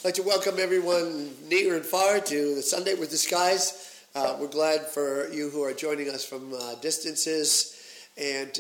I'd like to welcome everyone near and far to the Sunday with the Skies. We're glad for you who are joining us from distances. And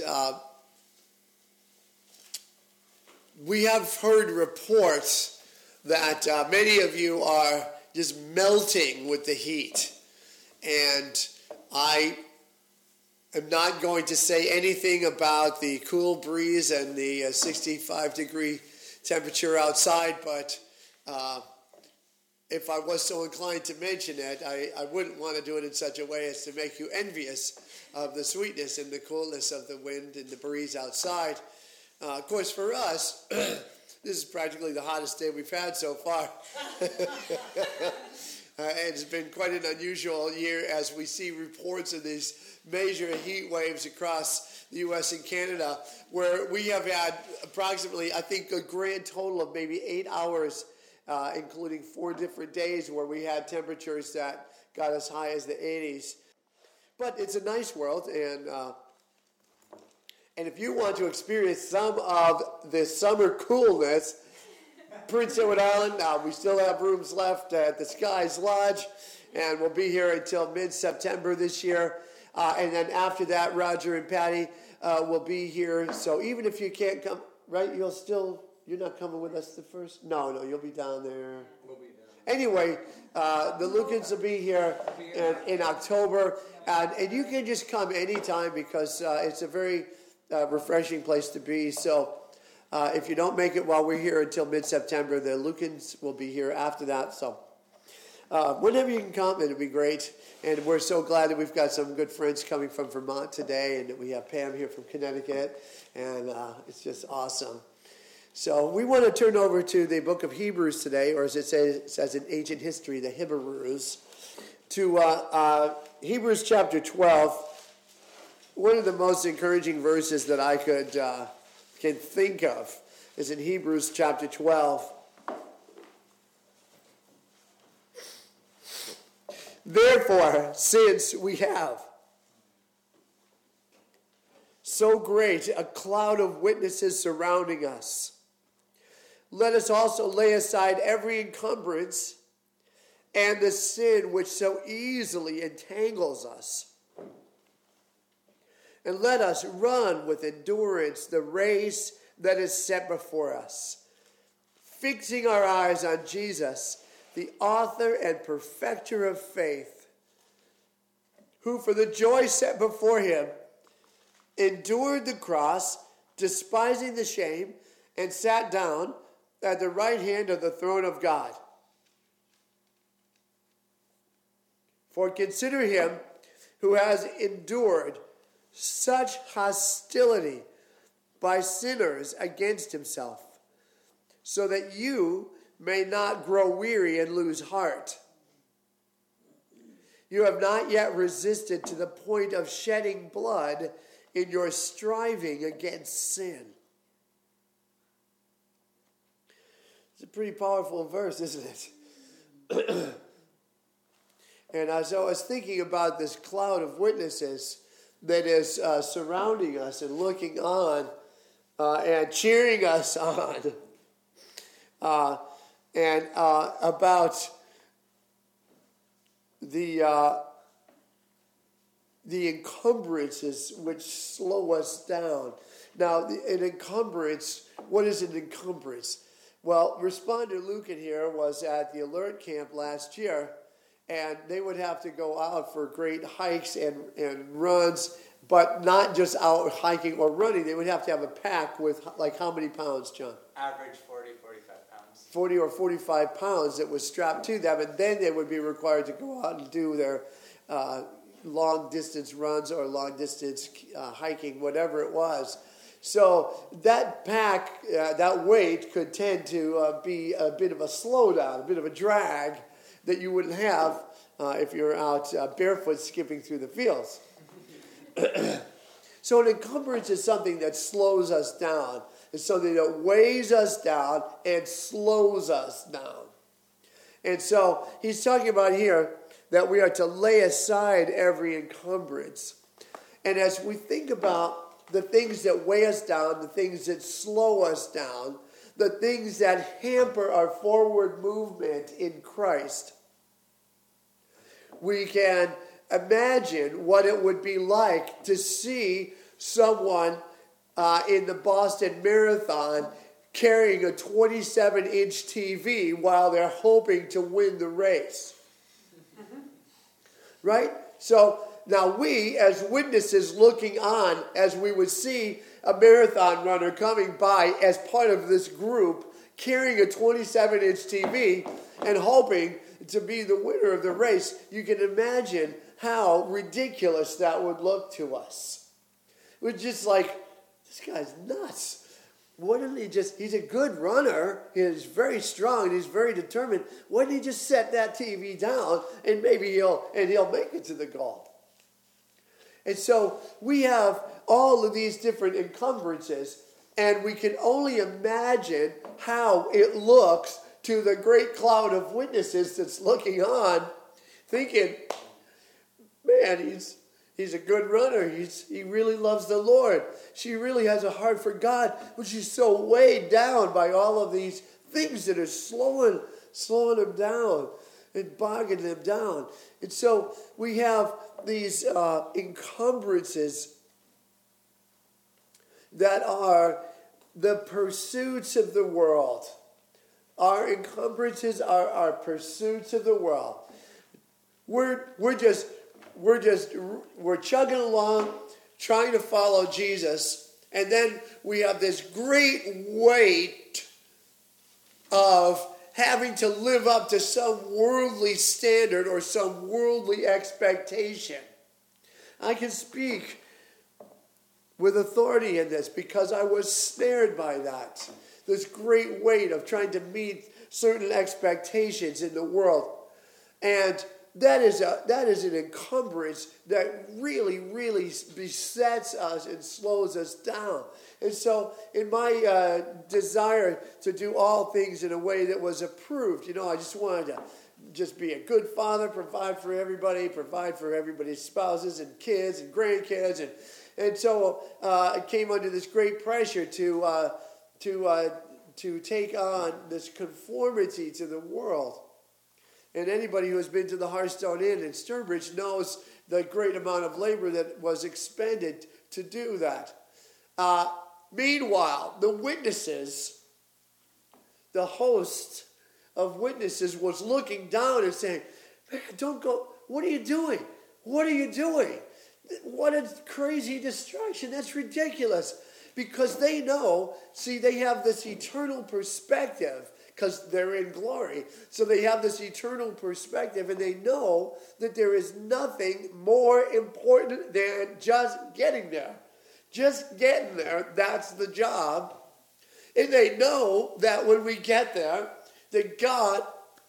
we have heard reports that many of you are just melting with the heat. And I am not going to say anything about the cool breeze and the 65-degree temperature outside, but if I was so inclined to mention it, I wouldn't want to do it in such a way as to make you envious of the sweetness and the coolness of the wind and the breeze outside. Of course, for us, this is practically the hottest day we've had so far. It's been quite an unusual year as we see reports of these major heat waves across the U.S. and Canada, where we have had approximately, I think, a grand total of maybe 8 hours, including 4 different days where we had temperatures that got as high as the 80s. But it's a nice world, and if you want to experience some of the summer coolness, Prince Edward Island, we still have rooms left at the Skies Lodge, and we'll be here until mid-September this year. And then after that, Roger and Patty will be here. So even if you can't come, right, you're not coming with us the first? No, you'll be down there. We'll be down. Anyway, the Lukens will be here in October. And you can just come anytime because it's a very refreshing place to be. So if you don't make it while we're here until mid-September, the Lukens will be here after that. So whenever you can come, it'll be great. And we're so glad that we've got some good friends coming from Vermont today, and that we have Pam here from Connecticut, and it's just awesome. So we want to turn over to the book of Hebrews today, or as it says in ancient history, the Hebrews, to Hebrews chapter 12. One of the most encouraging verses that I can think of is in Hebrews chapter 12. Therefore, since we have so great a cloud of witnesses surrounding us, let us also lay aside every encumbrance and the sin which so easily entangles us. And let us run with endurance the race that is set before us, fixing our eyes on Jesus, the author and perfecter of faith, who for the joy set before him endured the cross, despising the shame, and sat down at the right hand of the throne of God. For consider him who has endured such hostility by sinners against himself, so that you may not grow weary and lose heart. You have not yet resisted to the point of shedding blood in your striving against sin. It's a pretty powerful verse, isn't it? And as I was thinking about this cloud of witnesses that is surrounding us and looking on and cheering us on, and about the encumbrances which slow us down. Now, an encumbrance, what is an encumbrance? Well, Responder Lucan here was at the Alert Camp last year, and they would have to go out for great hikes and runs, but not just out hiking or running. They would have to have a pack with, like, how many pounds, John? Average 40, 45 pounds. 40 or 45 pounds that was strapped to them, and then they would be required to go out and do their long-distance runs or long-distance hiking, whatever it was. So that pack, that weight could tend to be a bit of a slowdown, a bit of a drag that you wouldn't have if you're out barefoot skipping through the fields. So an encumbrance is something that slows us down. It's something that weighs us down and slows us down. And so he's talking about here that we are to lay aside every encumbrance. And as we think about the things that weigh us down, the things that slow us down, the things that hamper our forward movement in Christ, we can imagine what it would be like to see someone in the Boston Marathon carrying a 27-inch TV while they're hoping to win the race. Right? So now we, as witnesses looking on, as we would see a marathon runner coming by as part of this group, carrying a 27-inch TV and hoping to be the winner of the race, you can imagine how ridiculous that would look to us. We're just like, this guy's nuts. Why didn't he just, he's a good runner, he's very strong, he's very determined. Why didn't he just set that TV down and maybe he'll make it to the goal? And so we have all of these different encumbrances, and we can only imagine how it looks to the great cloud of witnesses that's looking on, thinking, man, he's a good runner. He really loves the Lord. She really has a heart for God, but she's so weighed down by all of these things that are slowing them down and bogging them down. And so we have these encumbrances that are the pursuits of the world. Our encumbrances are our pursuits of the world. We're chugging along, trying to follow Jesus, and then we have this great weight of having to live up to some worldly standard or some worldly expectation. I can speak with authority in this because I was snared by that. This great weight of trying to meet certain expectations in the world. And that is an encumbrance that really, really besets us and slows us down. And so in my desire to do all things in a way that was approved, I just wanted to just be a good father, provide for everybody's spouses and kids and grandkids. And so I came under this great pressure to take on this conformity to the world. And anybody who has been to the Hearthstone Inn in Sturbridge knows the great amount of labor that was expended to do that. Meanwhile, the witnesses, the host of witnesses was looking down and saying, man, don't go, what are you doing? What are you doing? What a crazy distraction. That's ridiculous. Because they know, they have this eternal perspective because they're in glory. So they have this eternal perspective, and they know that there is nothing more important than just getting there. Just getting there, that's the job. And they know that when we get there, that God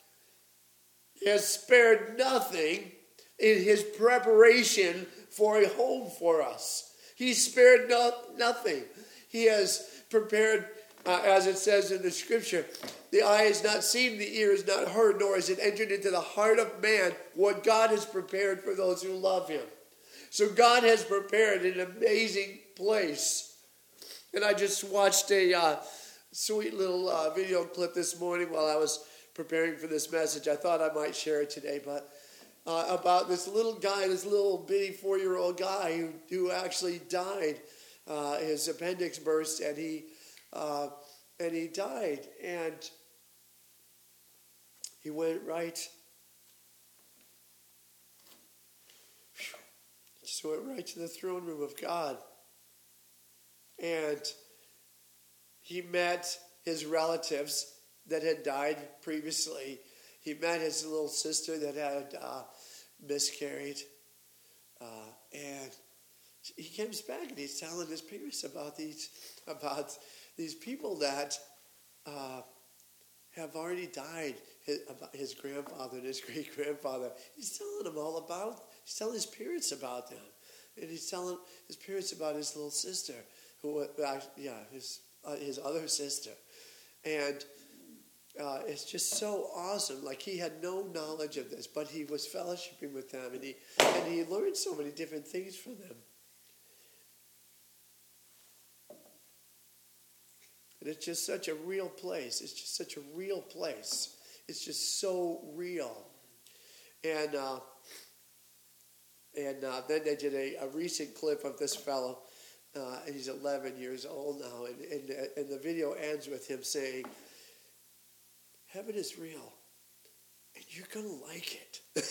has spared nothing in his preparation for a home for us. He spared nothing. He has prepared, as it says in the scripture, the eye has not seen, the ear has not heard, nor has it entered into the heart of man what God has prepared for those who love him. So God has prepared an amazing place. And I just watched a sweet little video clip this morning while I was preparing for this message. I thought I might share it today, but about this little guy, this little bitty 4-year-old guy who actually died. His appendix burst, and he died, and he went right to the throne room of God, and he met his relatives that had died previously. He met his little sister that had miscarried, and he comes back and he's telling his parents about these people that have already died. His grandfather and his great grandfather. He's telling his parents about them, and he's telling his parents about his little sister, his other sister, and it's just so awesome. Like, he had no knowledge of this, but he was fellowshipping with them, and he learned so many different things from them. And it's just such a real place. It's just such a real place. It's just so real. And then they did a recent clip of this fellow. He's 11 years old now. And the video ends with him saying, heaven is real. And you're going to like it.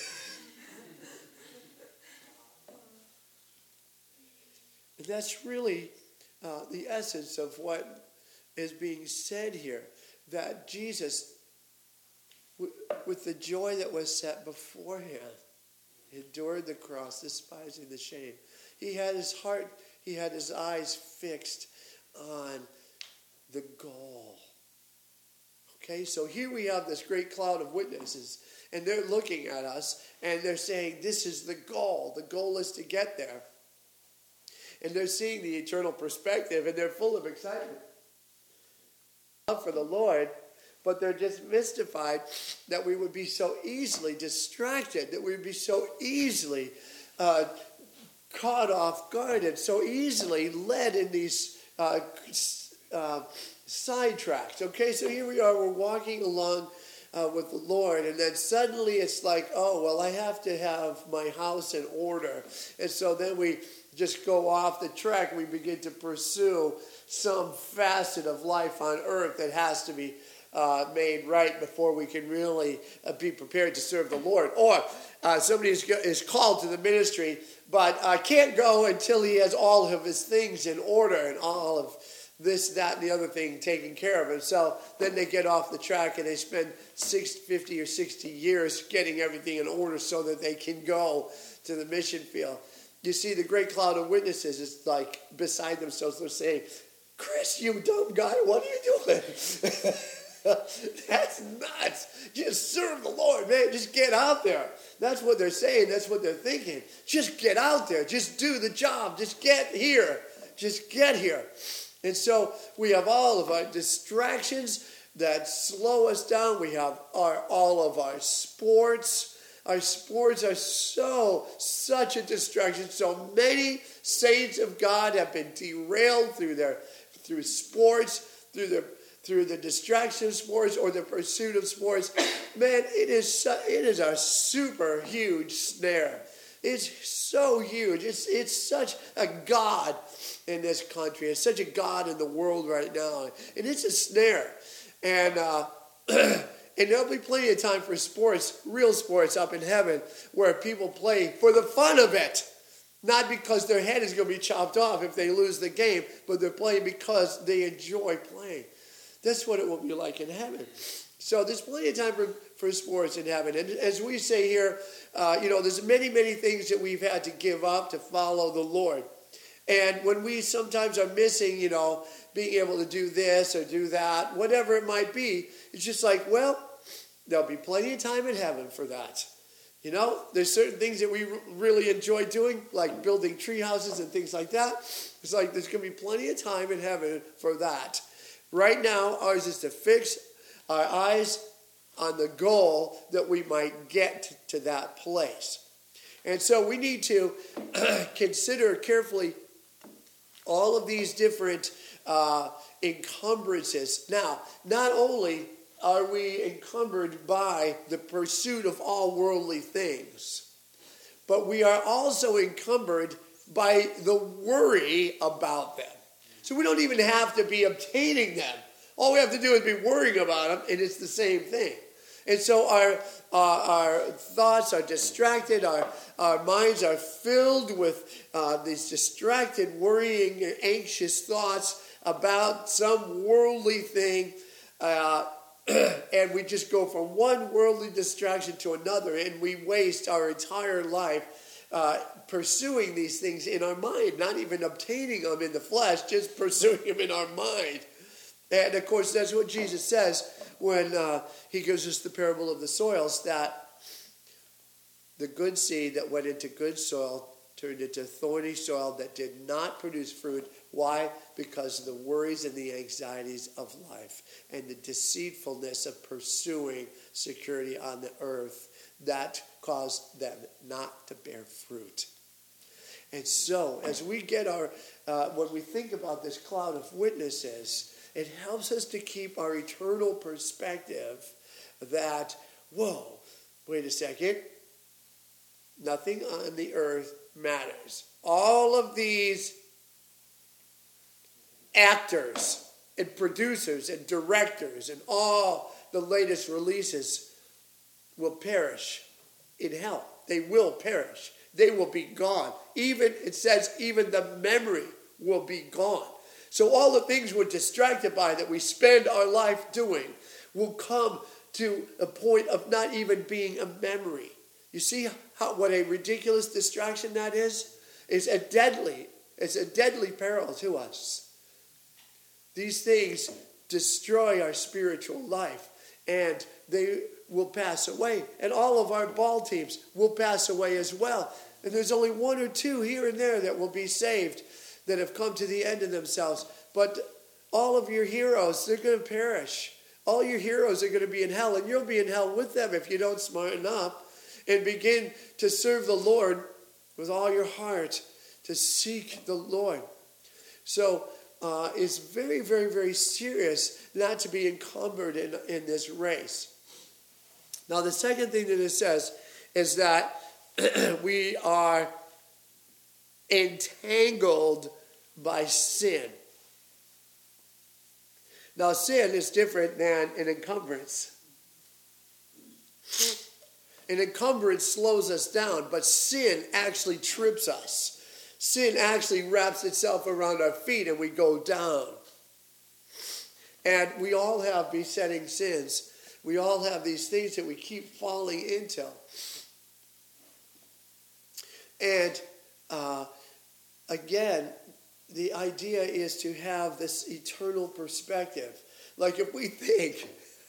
And that's really the essence of what is being said here. That Jesus, with the joy that was set before him, endured the cross, despising the shame. He had his heart, he had his eyes fixed on the goal. Okay, so here we have this great cloud of witnesses, and they're looking at us, and they're saying, this is the goal. The goal is to get there. And they're seeing the eternal perspective, and they're full of excitement for the Lord, but they're just mystified that we would be so easily distracted, that we would be so easily caught off guard, and so easily led in these sidetracks. Okay, so here we are, we're walking along with the Lord, and then suddenly it's like, oh, well, I have to have my house in order. And so then we just go off the track. We begin to pursue some facet of life on earth that has to be made right before we can really be prepared to serve the Lord. Or somebody is called to the ministry, but can't go until he has all of his things in order and all of this, that, and the other thing taken care of. And so then they get off the track and they spend 50 or 60 years getting everything in order so that they can go to the mission field. You see, the great cloud of witnesses is like beside themselves. They're saying, Chris, you dumb guy, what are you doing? That's nuts. Just serve the Lord, man. Just get out there. That's what they're saying. That's what they're thinking. Just get out there. Just do the job. Just get here. Just get here. And so we have all of our distractions that slow us down. We have all of our sports. Our sports are such a distraction. So many saints of God have been derailed through sports, through the distraction of sports or the pursuit of sports. Man, it is a super huge snare. It's so huge. It's such a god in this country. It's such a god in the world right now. And it's a snare. And there'll be plenty of time for sports, real sports up in heaven, where people play for the fun of it. Not because their head is going to be chopped off if they lose the game, but they're playing because they enjoy playing. That's what it will be like in heaven. So there's plenty of time for sports in heaven. And as we say here, there's many, many things that we've had to give up to follow the Lord. And when we sometimes are missing, being able to do this or do that, whatever it might be, it's just like, well, there'll be plenty of time in heaven for that. There's certain things that we really enjoy doing, like building tree houses and things like that. It's like there's going to be plenty of time in heaven for that. Right now, ours is to fix our eyes on the goal that we might get to that place. And so we need to consider carefully all of these different encumbrances. Now, not only are we encumbered by the pursuit of all worldly things, but we are also encumbered by the worry about them. So we don't even have to be obtaining them. All we have to do is be worrying about them, and it's the same thing. And so our thoughts are distracted, our minds are filled with these distracted, worrying, anxious thoughts about some worldly thing, and we just go from one worldly distraction to another, and we waste our entire life pursuing these things in our mind, not even obtaining them in the flesh, just pursuing them in our mind. And of course, that's what Jesus says when he gives us the parable of the soils, that the good seed that went into good soil turned into thorny soil that did not produce fruit. Why? Because of the worries and the anxieties of life and the deceitfulness of pursuing security on the earth that caused them not to bear fruit. And so, as we get when we think about this cloud of witnesses, It helps us to keep our eternal perspective that, whoa, wait a second, nothing on the earth matters. All of these actors and producers and directors and all the latest releases will perish in hell. They will perish. They will be gone. Even, it says, even the memory will be gone. So all the things we're distracted by that we spend our life doing will come to a point of not even being a memory. You see what a ridiculous distraction that is? It's a deadly peril to us. These things destroy our spiritual life, and they will pass away. And all of our ball teams will pass away as well. And there's only one or two here and there that will be saved, that have come to the end of themselves. But all of your heroes, they're going to perish. All your heroes are going to be in hell, and you'll be in hell with them if you don't smarten up and begin to serve the Lord with all your heart, to seek the Lord. So it's very, very, very serious not to be encumbered in this race. Now, the second thing that it says is that we are entangled by sin. Now, sin is different than an encumbrance. An encumbrance slows us down, but sin actually trips us. Sin actually wraps itself around our feet and we go down. And we all have besetting sins. We all have these things that we keep falling into. And again, the idea is to have this eternal perspective. Like if we think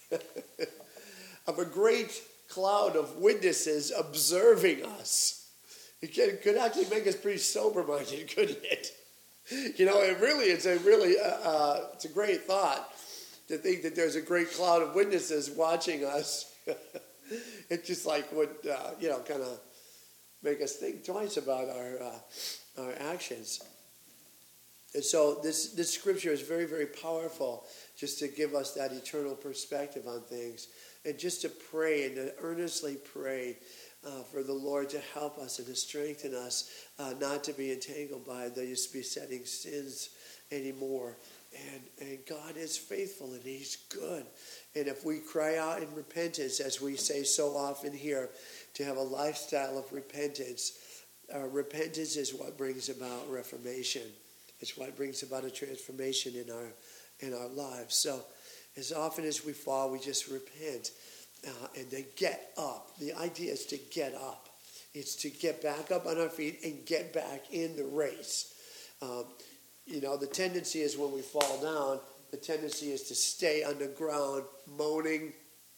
of a great cloud of witnesses observing us, it could actually make us pretty sober-minded, couldn't it? You know, it's a great thought to think that there's a great cloud of witnesses watching us. It just like would, kind of make us think twice about our actions. And so this scripture is very, very powerful, just to give us that eternal perspective on things, and just to pray and to earnestly pray for the Lord to help us and to strengthen us, not to be entangled by these besetting sins anymore. And God is faithful and He's good. And if we cry out in repentance, as we say so often here, to have a lifestyle of repentance, repentance is what brings about reformation. It's what brings about a transformation in our lives. So as often as we fall, we just repent and then get up. The idea is to get up. It's to get back up on our feet and get back in the race. The tendency is when we fall down, the tendency is to stay on the ground moaning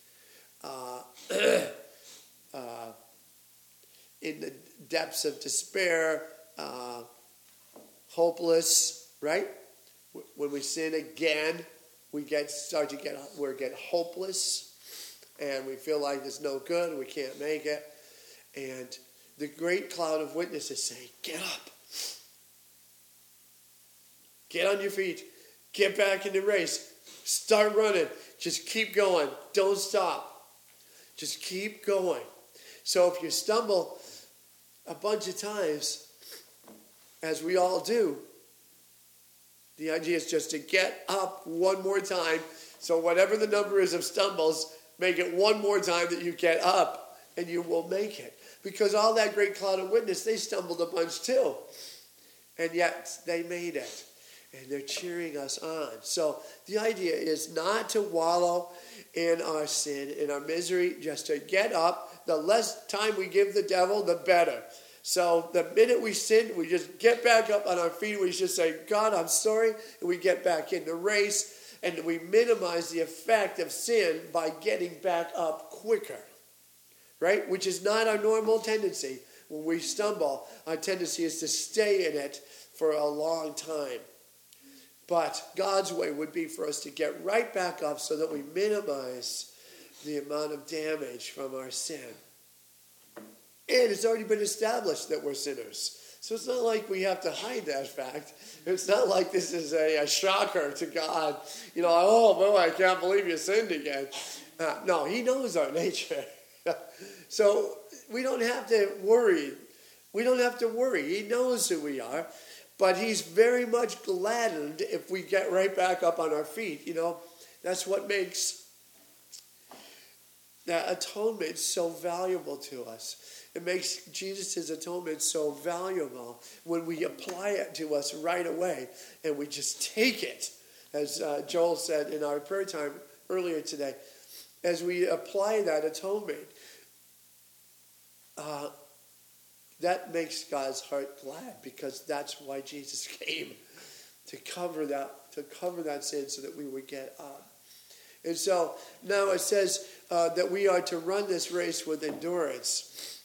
in the depths of despair, hopeless, right? When we sin again, we get hopeless, and we feel like there's no good, and we can't make it. And the great cloud of witnesses say, get up. Get on your feet. Get back in the race. Start running. Just keep going. Don't stop. Just keep going. So if you stumble a bunch of times, as we all do, the idea is just to get up one more time. So whatever the number is of stumbles, make it one more time that you get up, and you will make it. Because all that great cloud of witness, they stumbled a bunch too. And yet they made it. And they're cheering us on. So the idea is not to wallow in our sin, in our misery, just to get up. The less time we give the devil, the better. So the minute we sin, we just get back up on our feet. We just say, God, I'm sorry. And we get back in the race. And we minimize the effect of sin by getting back up quicker. Right? Which is not our normal tendency. When we stumble, our tendency is to stay in it for a long time. But God's way would be for us to get right back up so that we minimize the amount of damage from our sin. And it's already been established that we're sinners. So it's not like we have to hide that fact. It's not like this is a shocker to God. Oh, boy, I can't believe you sinned again. No, he knows our nature. So we don't have to worry. We don't have to worry. He knows who we are. But he's very much gladdened if we get right back up on our feet. That's what makes that atonement so valuable to us. It makes Jesus' atonement so valuable when we apply it to us right away and we just take it. As Joel said in our prayer time earlier today, as we apply that atonement, that makes God's heart glad, because that's why Jesus came, to cover that sin so that we would get up. And so now it says that we are to run this race with endurance.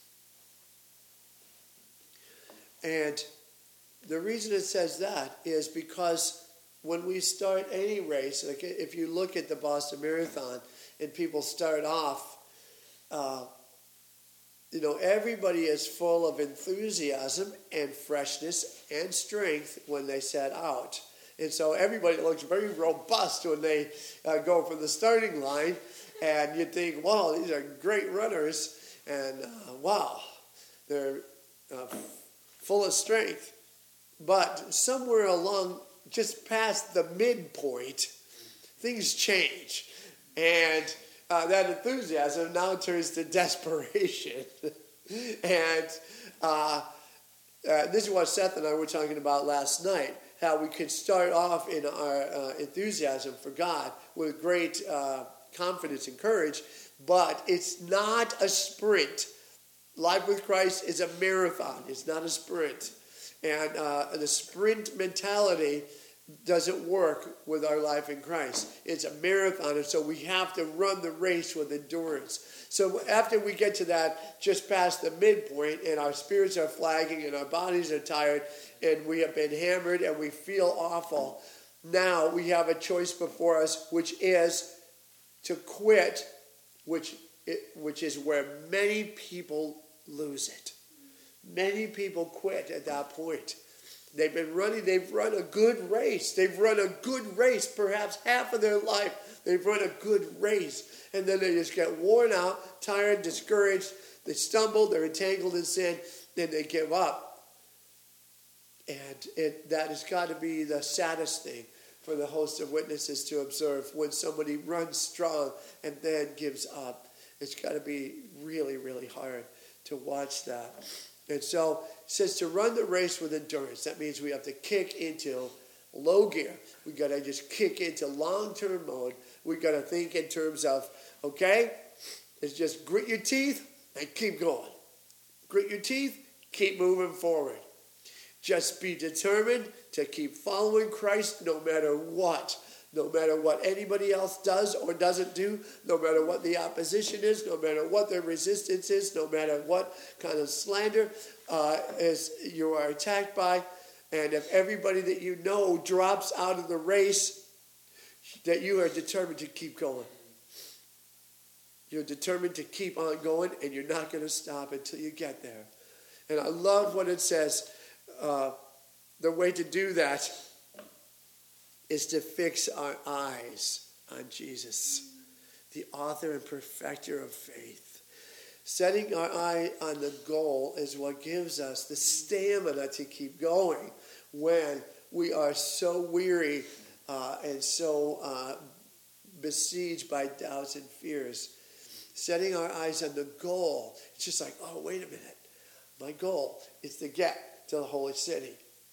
And the reason it says that is because when we start any race, like if you look at the Boston Marathon and people start off, everybody is full of enthusiasm and freshness and strength when they set out. And so everybody looks very robust when they go from the starting line. And you think, wow, these are great runners. And wow, they're full of strength. But somewhere along, just past the midpoint, things change. And that enthusiasm now turns to desperation. And this is what Seth and I were talking about last night, how we could start off in our enthusiasm for God with great confidence and courage, but it's not a sprint. Life with Christ is a marathon. It's not a sprint. And the sprint mentality doesn't work with our life in Christ. It's a marathon, and so we have to run the race with endurance. So after we get to that, just past the midpoint, and our spirits are flagging, and our bodies are tired, and we have been hammered, and we feel awful, now we have a choice before us, which is to quit, which is where many people lose it. Many people quit at that point. They've run a good race. They've run a good race, perhaps half of their life. They've run a good race. And then they just get worn out, tired, discouraged. They stumble, they're entangled in sin, then they give up. And that has got to be the saddest thing for the host of witnesses to observe, when somebody runs strong and then gives up. It's got to be really, really hard to watch that. And so it says to run the race with endurance. That means we have to kick into low gear. We got to just kick into long-term mode. We got to think in terms of, okay, it's just grit your teeth and keep going. Grit your teeth, keep moving forward. Just be determined to keep following Christ no matter what. No matter what anybody else does or doesn't do, no matter what the opposition is, no matter what the resistance is, no matter what kind of slander you are attacked by, and if everybody that you know drops out of the race, that you are determined to keep going. You're determined to keep on going, and you're not going to stop until you get there. And I love what it says. The way to do that is to fix our eyes on Jesus, the author and perfecter of faith. Setting our eye on the goal is what gives us the stamina to keep going when we are so weary and so besieged by doubts and fears. Setting our eyes on the goal, it's just like, oh, wait a minute. My goal is to get to the holy city.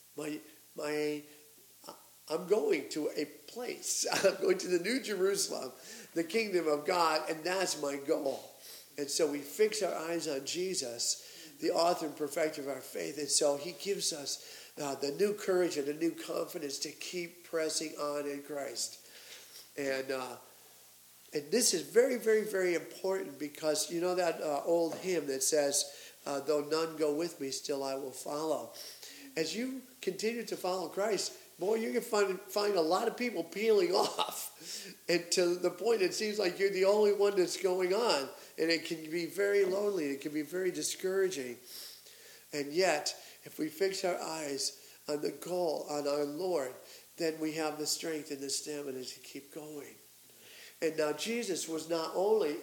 I'm going to a place. I'm going to the New Jerusalem, the kingdom of God, and that's my goal. And so we fix our eyes on Jesus, the author and perfecter of our faith. And so he gives us the new courage and the new confidence to keep pressing on in Christ. And this is very, very, very important, because you know that old hymn that says, though none go with me, still I will follow. As you continue to follow Christ, boy, you can find a lot of people peeling off, and to the point it seems like you're the only one that's going on, and it can be very lonely. It can be very discouraging, and yet If we fix our eyes on the goal, on our Lord, then we have the strength and the stamina to keep going. And now Jesus is not only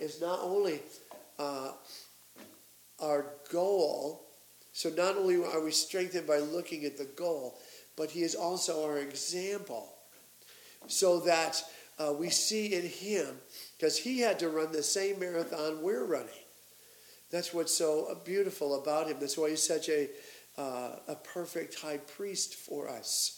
our goal. So not only are we strengthened by looking at the goal, but he is also our example. So that we see in him, because he had to run the same marathon we're running. That's what's so beautiful about him. That's why he's such a perfect high priest for us.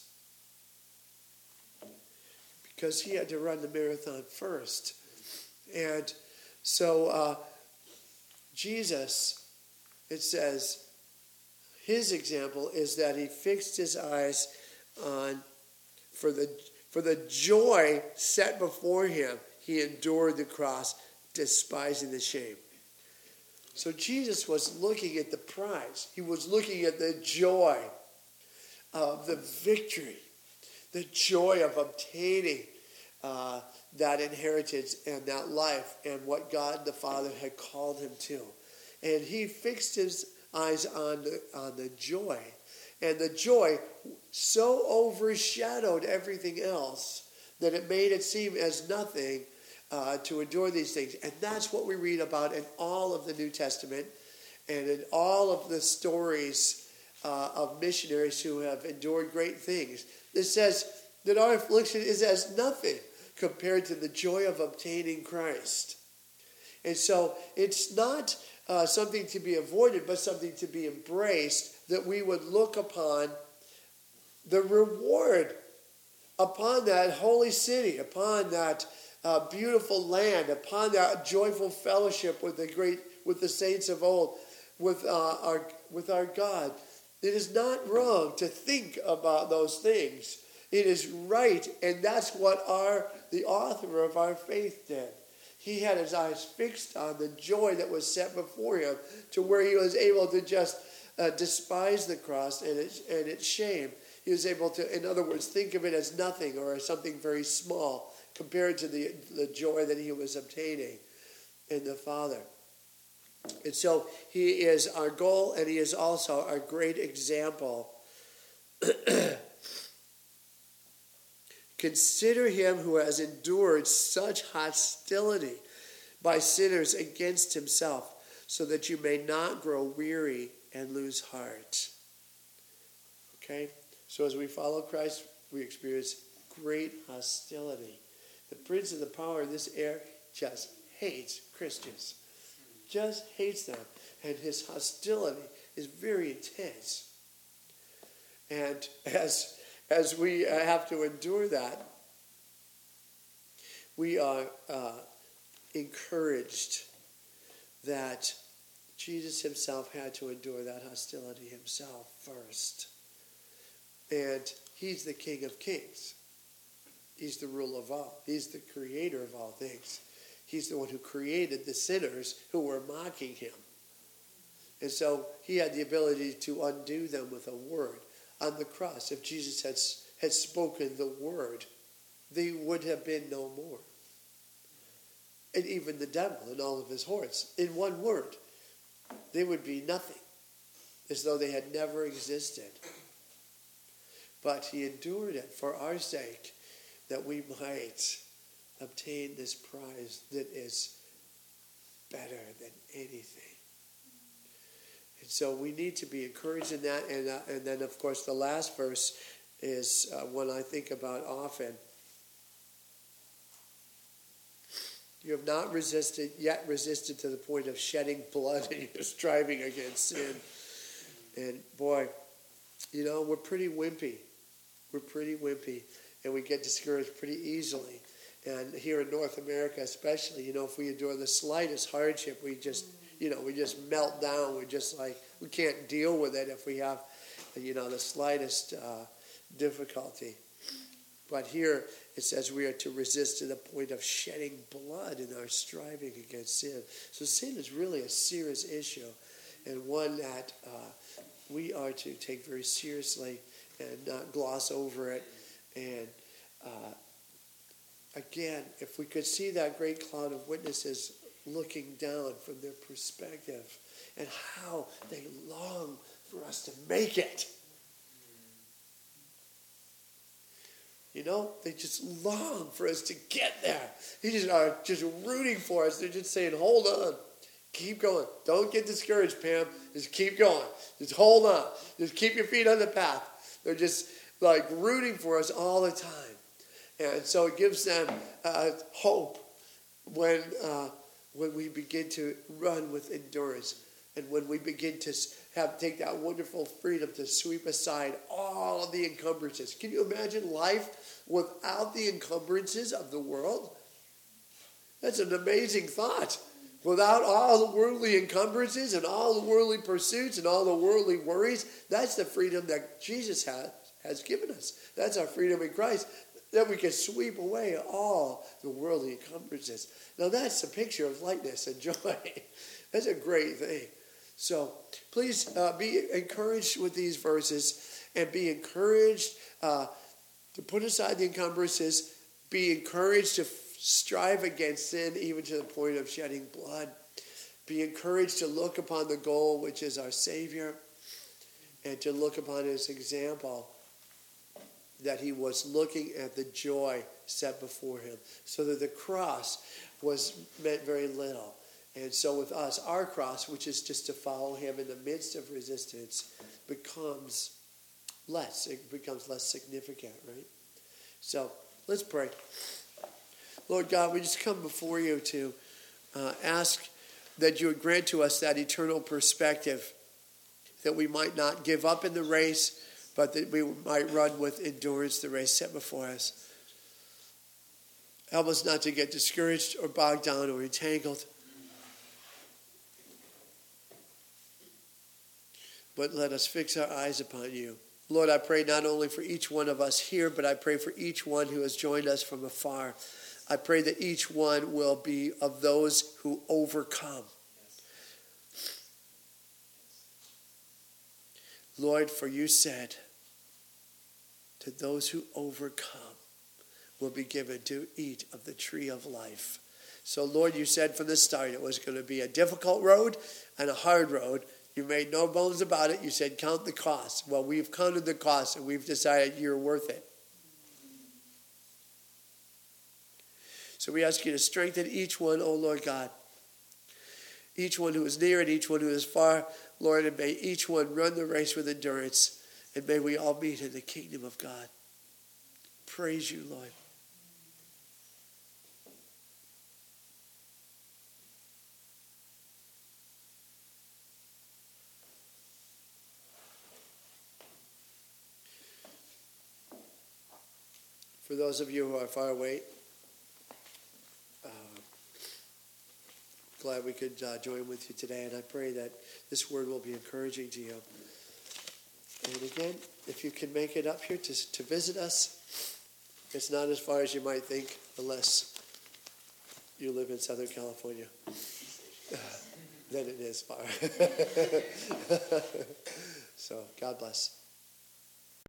Because he had to run the marathon first. And so Jesus, it says, his example is that he fixed his eyes on, for the joy set before him, he endured the cross, despising the shame. So Jesus was looking at the prize. He was looking at the joy of the victory, the joy of obtaining that inheritance and that life and what God the Father had called him to. And he fixed his eyes on the joy. And the joy so overshadowed everything else that it made it seem as nothing to endure these things. And that's what we read about in all of the New Testament and in all of the stories of missionaries who have endured great things. It says that our affliction is as nothing compared to the joy of obtaining Christ. And so it's not something to be avoided, but something to be embraced, that we would look upon the reward, upon that holy city, upon that beautiful land, upon that joyful fellowship with the saints of old, with our God. It is not wrong to think about those things. It is right, and that's what the author of our faith did. He had his eyes fixed on the joy that was set before him, to where he was able to just despise the cross and its shame. He was able to, in other words, think of it as nothing or as something very small compared to the joy that he was obtaining in the Father. And so he is our goal, and he is also our great example. Consider him who has endured such hostility by sinners against himself, so that you may not grow weary and lose heart. Okay? So as we follow Christ, we experience great hostility. The prince of the power of this air just hates Christians. Just hates them. And his hostility is very intense. And as we have to endure that, we are encouraged that Jesus himself had to endure that hostility himself first. And he's the King of Kings. He's the ruler of all. He's the creator of all things. He's the one who created the sinners who were mocking him. And so he had the ability to undo them with a word. On the cross, if Jesus had spoken the word, they would have been no more. And even the devil and all of his hordes, in one word, they would be nothing, as though they had never existed. But he endured it for our sake, that we might obtain this prize that is better than anything. And so we need to be encouraged in that. And then, of course, the last verse is one I think about often. You have not yet resisted to the point of shedding blood in your striving against sin. And boy, we're pretty wimpy. We're pretty wimpy. And we get discouraged pretty easily. And here in North America especially, if we endure the slightest hardship, we just melt down. We're just like, we can't deal with it if we have, the slightest difficulty. But here it says we are to resist to the point of shedding blood in our striving against sin. So sin is really a serious issue, and one that we are to take very seriously and not gloss over it. And again, if we could see that great cloud of witnesses looking down from their perspective, and how they long for us to make it. You know, they just long for us to get there. They just are just rooting for us. They're just saying, hold on. Keep going. Don't get discouraged, Pam. Just keep going. Just hold on. Just keep your feet on the path. They're just like rooting for us all the time. And so it gives them hope when we begin to run with endurance. And when we begin to take that wonderful freedom to sweep aside all of the encumbrances. Can you imagine life without the encumbrances of the world? That's an amazing thought. Without all the worldly encumbrances and all the worldly pursuits and all the worldly worries, that's the freedom that Jesus has given us. That's our freedom in Christ, that we can sweep away all the worldly encumbrances. Now that's a picture of lightness and joy. That's a great thing. So please be encouraged with these verses and be encouraged to put aside the encumbrances, be encouraged to strive against sin even to the point of shedding blood. Be encouraged to look upon the goal, which is our Savior, and to look upon his example, that he was looking at the joy set before him, so that the cross meant very little. And so with us, our cross, which is just to follow him in the midst of resistance, becomes less. It becomes less significant, right? So let's pray. Lord God, we just come before you to ask that you would grant to us that eternal perspective, that we might not give up in the race, but that we might run with endurance the race set before us. Help us not to get discouraged or bogged down or entangled, but let us fix our eyes upon you. Lord, I pray not only for each one of us here, but I pray for each one who has joined us from afar. I pray that each one will be of those who overcome. Lord, for you said, to those who overcome will be given to eat of the tree of life. So, Lord, you said from the start it was going to be a difficult road and a hard road. You made no bones about it. You said, count the cost. Well, we've counted the cost, and we've decided you're worth it. So we ask you to strengthen each one, O Lord God. Each one who is near and each one who is far, Lord, and may each one run the race with endurance, and may we all meet in the kingdom of God. Praise you, Lord. For those of you who are far away, glad we could join with you today, and I pray that this word will be encouraging to you. And again, if you can make it up here to visit us, it's not as far as you might think, unless you live in Southern California. Then it is far. So, God bless.